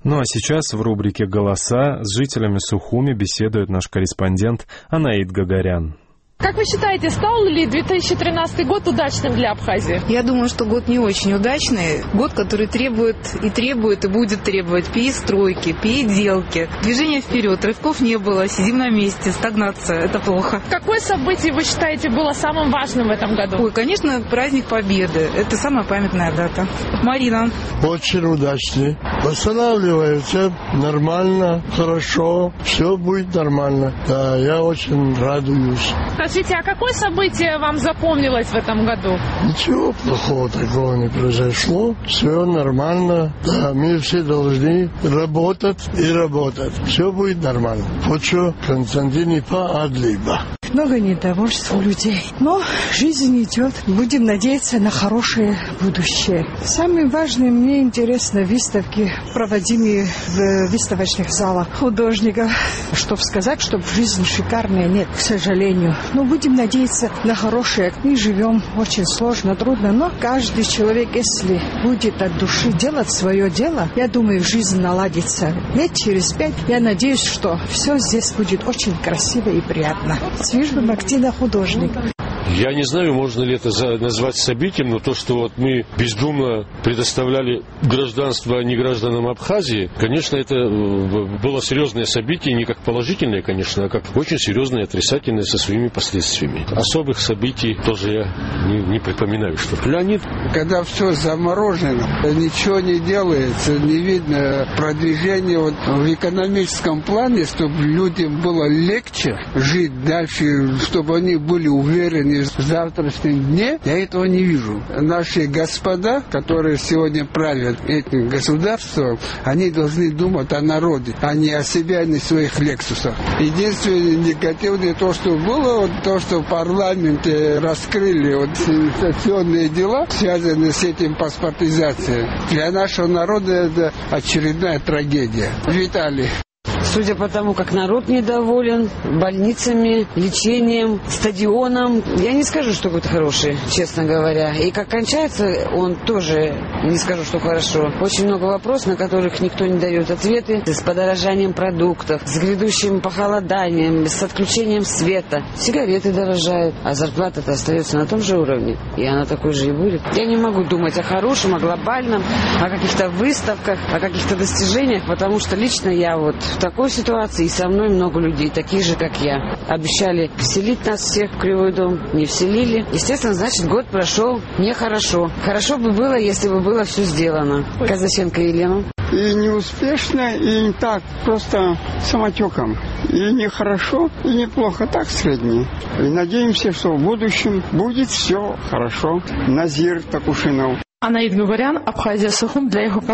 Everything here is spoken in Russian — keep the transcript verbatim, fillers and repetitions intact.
Ну а сейчас в рубрике «Голоса» с жителями Сухуми беседует наш корреспондент Анаид Гагарян. Как вы считаете, стал ли две тысячи тринадцатый год удачным для Абхазии? Я думаю, что год не очень удачный. Год, который требует и требует, и будет требовать перестройки, переделки. Движения вперед, рывков не было, сидим на месте, стагнация, это плохо. Какое событие, вы считаете, было самым важным в этом году? Ой, конечно, праздник Победы. Это самая памятная дата. Марина. Очень удачный. Восстанавливается нормально, хорошо, все будет нормально. Да, я очень радуюсь. Скажите, а какое событие вам запомнилось в этом году? Ничего плохого такого не произошло. Все нормально. Да, мы все должны работать и работать. Все будет нормально. Хочу Константин Адлиба. Много недовольства у людей. Но жизнь идет. Будем надеяться на хорошее будущее. Самое важное, мне интересно выставки, проводимые в выставочных залах художников. Чтобы сказать, чтобы жизнь шикарная, нет, к сожалению. Но будем надеяться на хорошее. Мы живем очень сложно, трудно, но каждый человек, если будет от души делать свое дело, я думаю, жизнь наладится. Лет через пять, я надеюсь, что все здесь будет очень красиво и приятно. Свижу Мактина художник. Я не знаю, можно ли это назвать событием, но то, что вот мы бездумно предоставляли гражданство негражданам Абхазии, конечно, это было серьезное событие, не как положительное, конечно, а как очень серьезное и отрицательное со своими последствиями. Особых событий тоже я не, не припоминаю, что. Леонид, когда все заморожено, ничего не делается, не видно продвижения вот в экономическом плане, чтобы людям было легче жить дальше, чтобы они были уверены в завтрашнем дне, я этого не вижу. Наши господа, которые сегодня правят этим государством, они должны думать о народе, а не о себе, а не о своих лексусах. Единственное негативное то, что было, вот то, что в парламенте раскрыли вот сенсационные дела, связанные с этим паспортизацией. Для нашего народа это очередная трагедия. Виталий. Судя по тому, как народ недоволен больницами, лечением, стадионом, я не скажу, что будет хороший, честно говоря. И как кончается, он тоже не скажу, что хорошо. Очень много вопросов, на которых никто не дает ответы. С подорожанием продуктов, с грядущим похолоданием, с отключением света. Сигареты дорожают, а зарплата-то остается на том же уровне. И она такой же и будет. Я не могу думать о хорошем, о глобальном, о каких-то выставках, о каких-то достижениях, потому что лично я вот в такой ситуации, и со мной много людей, такие же, как я. Обещали вселить нас всех в Кривой дом, не вселили. Естественно, значит, год прошел нехорошо. Хорошо бы было, если бы было все сделано. Казаченко Елена. И неуспешно, и не так, просто самотеком. И нехорошо, и неплохо, так средний. И надеемся, что в будущем будет все хорошо. Назир Такушинов. Анаид Гагарян, Абхазия, Сухум для его